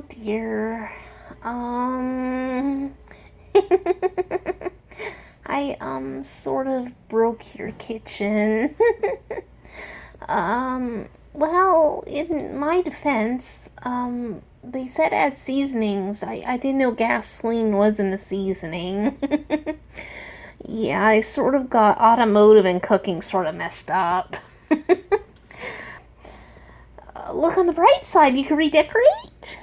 dear. Um, I, sort of broke your kitchen. Well, in my defense, they said add seasonings. I didn't know gasoline was in the seasoning. Yeah, I sort of got automotive and cooking sort of messed up. Look on the bright side, you can redecorate.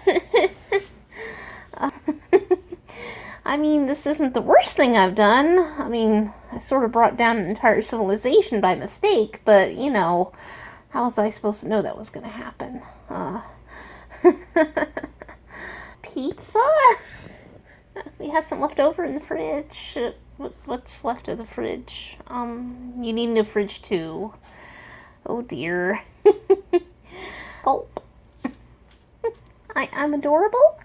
I mean, this isn't the worst thing I've done. I mean, I sort of brought down an entire civilization by mistake, but, you know, how was I supposed to know that was going to happen? Pizza? We have some left over in the fridge. What's left of the fridge? You need a new fridge too. Oh dear. Gulp. I'm adorable?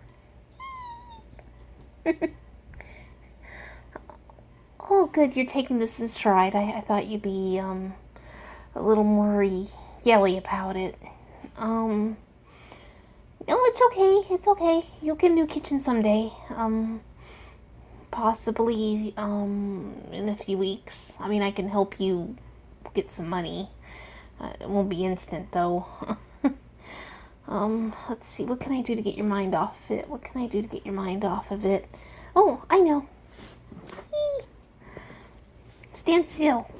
Oh, good, you're taking this in stride. I thought you'd be, a little more yelly about it. No, it's okay, it's okay. You'll get a new kitchen someday. Possibly, in a few weeks. I mean, I can help you get some money. It won't be instant, though. Let's see, what can I do to get your mind off it? What can I do to get your mind off of it? Oh, I know. Stand still.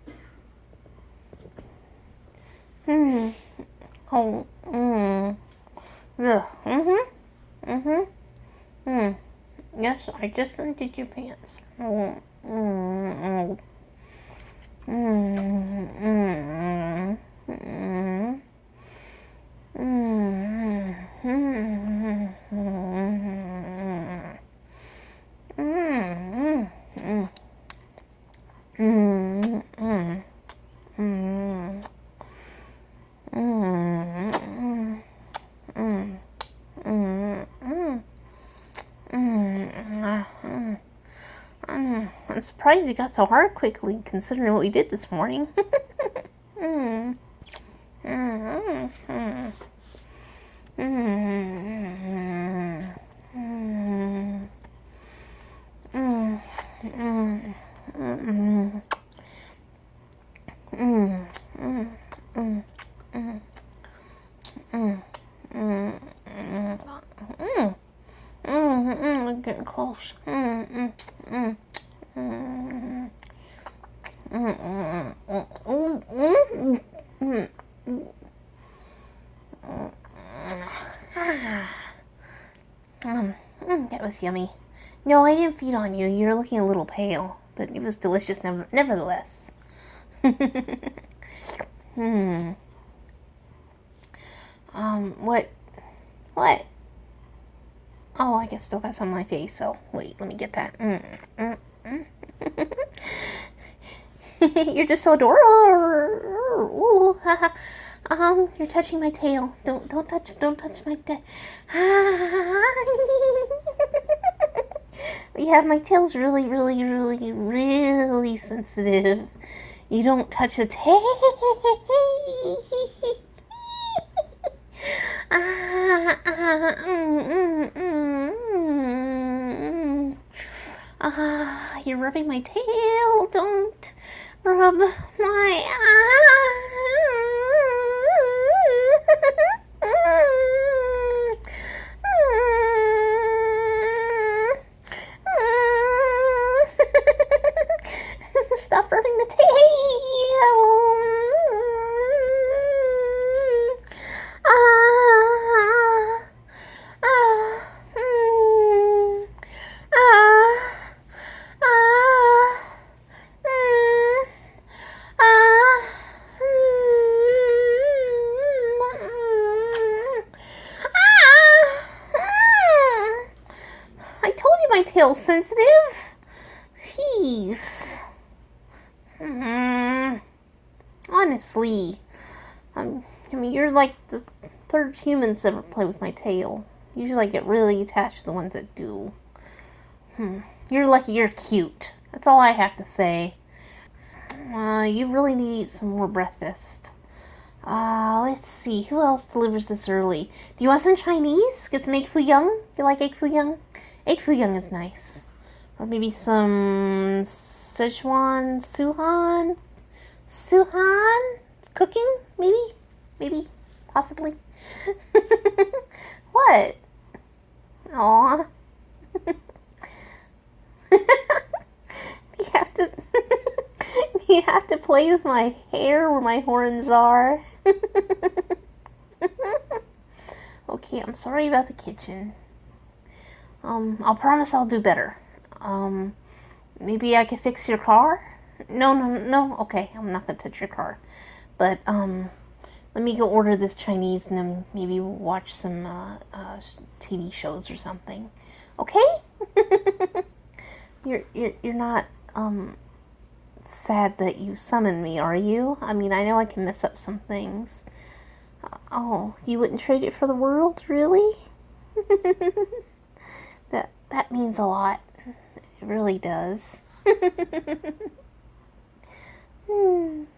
Oh, Yeah. Yes, I just undid your pants. I'm surprised you got so hard quickly, considering what we did this morning. We're getting close. That was yummy. No, I didn't feed on you. You're looking a little pale, but it was delicious nevertheless. What? What? Oh, I guess still got some on my face, so wait, let me get that. You're just so adorable. You're touching my tail. Don't touch my tail. Yeah, my tail's really sensitive. You don't touch the tail. You're rubbing my tail. Don't rub my Stop rubbing the tail. I told you my tail's sensitive. Jeez. Honestly, I mean, you're like the third human to ever play with my tail. Usually I get really attached to the ones that do. You're lucky you're cute. That's all I have to say. You really need some more breakfast. Let's see. Who else delivers this early? Do you want some Chinese? Get some egg foo young? You like egg foo young? Egg foo young is nice. Or maybe some Szechuan Suhan? Suhan? Cooking? Maybe? Maybe? Possibly? What? Aw. You have to... You have to play with my hair where my horns are. Okay, I'm sorry about the kitchen. I'll promise I'll do better. Maybe I could fix your car? No, no, no. Okay, I'm not gonna touch your car. But, let me go order this Chinese and then maybe watch some, TV shows or something. Okay? You're not, sad that you summoned me, are you? I mean, I know I can mess up some things. Oh, you wouldn't trade it for the world, really? That means a lot. It really does. Hmm.